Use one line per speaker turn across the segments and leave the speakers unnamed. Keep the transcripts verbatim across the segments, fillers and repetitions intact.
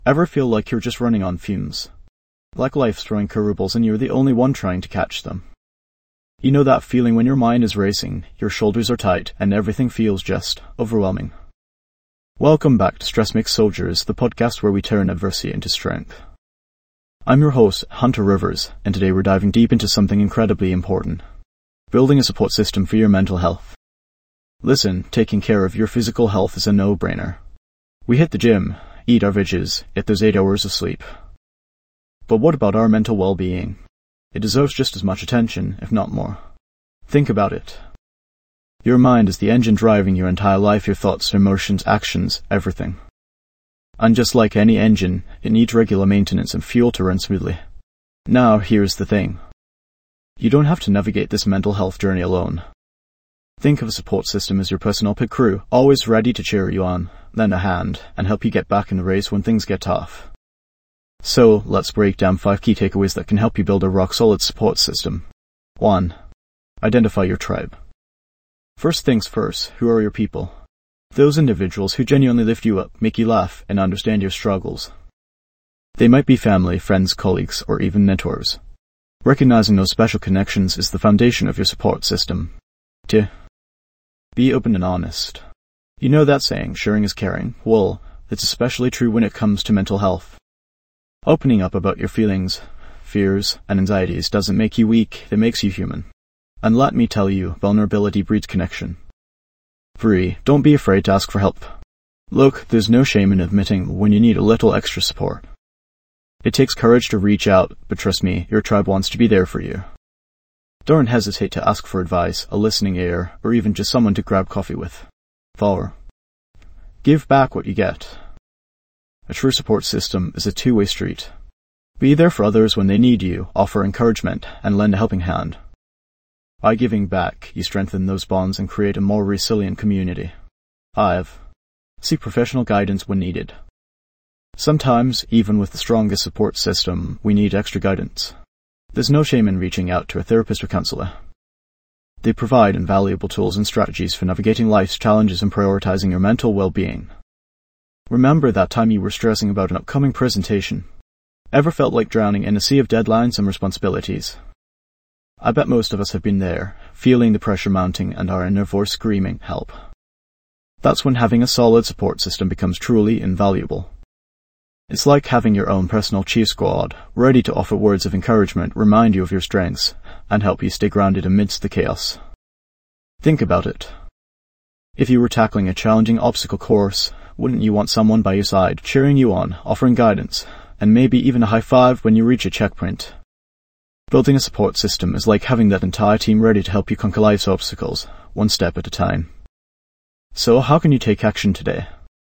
Ever feel like you're just running on fumes? Like life's throwing curveballs and you're the only one trying to catch them? You know that feeling when your mind is racing, your shoulders are tight, and everything feels just overwhelming. Welcome back to Stress Makes Soldiers, the podcast where we turn adversity into strength. I'm your host, Hunter Rivers, and today we're diving deep into something incredibly important. Building a support system for your mental health. Listen, taking care of your physical health is a no-brainer. We hit the gym, eat our veggies, get those eight hours of sleep. But what about our mental well-being? It deserves just as much attention, if not more. Think about it. Your mind is the engine driving your entire life, your thoughts, emotions, actions, everything. And just like any engine, it needs regular maintenance and fuel to run smoothly. Now, here's the thing. You don't have to navigate this mental health journey alone. Think of a support system as your personal pit crew, always ready to cheer you on, lend a hand, and help you get back in the race when things get tough. So, let's break down five key takeaways that can help you build a rock-solid support system. one. Identify your tribe. First things first, who are your people? Those individuals who genuinely lift you up, make you laugh, and understand your struggles. They might be family, friends, colleagues, or even mentors. Recognizing those special connections is the foundation of your support system. two. Be open and honest. You know that saying, sharing is caring? Well, it's especially true when it comes to mental health. Opening up about your feelings, fears, and anxieties doesn't make you weak, it makes you human. And let me tell you, vulnerability breeds connection. three. Don't be afraid to ask for help. Look, there's no shame in admitting when you need a little extra support. It takes courage to reach out, but trust me, your tribe wants to be there for you. Don't hesitate to ask for advice, a listening ear, or even just someone to grab coffee with. four. Give back what you get. A true support system is a two-way street. Be there for others when they need you, offer encouragement, and lend a helping hand. By giving back, you strengthen those bonds and create a more resilient community. five. Seek professional guidance when needed. Sometimes, even with the strongest support system, we need extra guidance. There's no shame in reaching out to a therapist or counselor. They provide invaluable tools and strategies for navigating life's challenges and prioritizing your mental well-being. Remember that time you were stressing about an upcoming presentation? Ever felt like drowning in a sea of deadlines and responsibilities? I bet most of us have been there, feeling the pressure mounting and our inner voice screaming, help. That's when having a solid support system becomes truly invaluable. It's like having your own personal cheer squad, ready to offer words of encouragement, remind you of your strengths, and help you stay grounded amidst the chaos. Think about it. If you were tackling a challenging obstacle course, wouldn't you want someone by your side, cheering you on, offering guidance, and maybe even a high five when you reach a checkpoint? Building a support system is like having that entire team ready to help you conquer life's obstacles, one step at a time. So how can you take action today?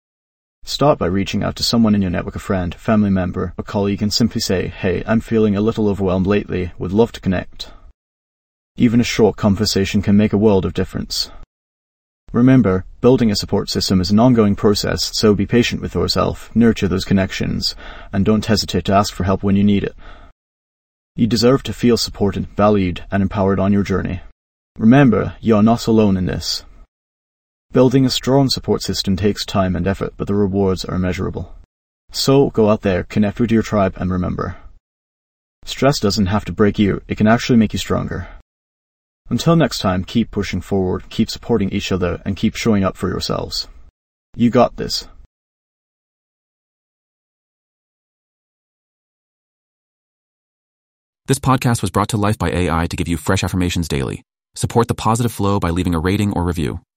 Start by reaching out to someone in your network, a friend, family member, or colleague, and simply say, hey, I'm feeling a little overwhelmed lately, would love to connect. Even a short conversation can make a world of difference. Remember, building a support system is an ongoing process, so be patient with yourself, nurture those connections, and don't hesitate to ask for help when you need it. You deserve to feel supported, valued, and empowered on your journey. Remember, you are not alone in this. Building a strong support system takes time and effort, but the rewards are immeasurable. So, go out there, connect with your tribe, and remember. Stress doesn't have to break you, it can actually make you stronger. Until next time, keep pushing forward, keep supporting each other, and keep showing up for yourselves. You got this.
This podcast was brought to life by A I to give you fresh affirmations daily. Support the positive flow by leaving a rating or review.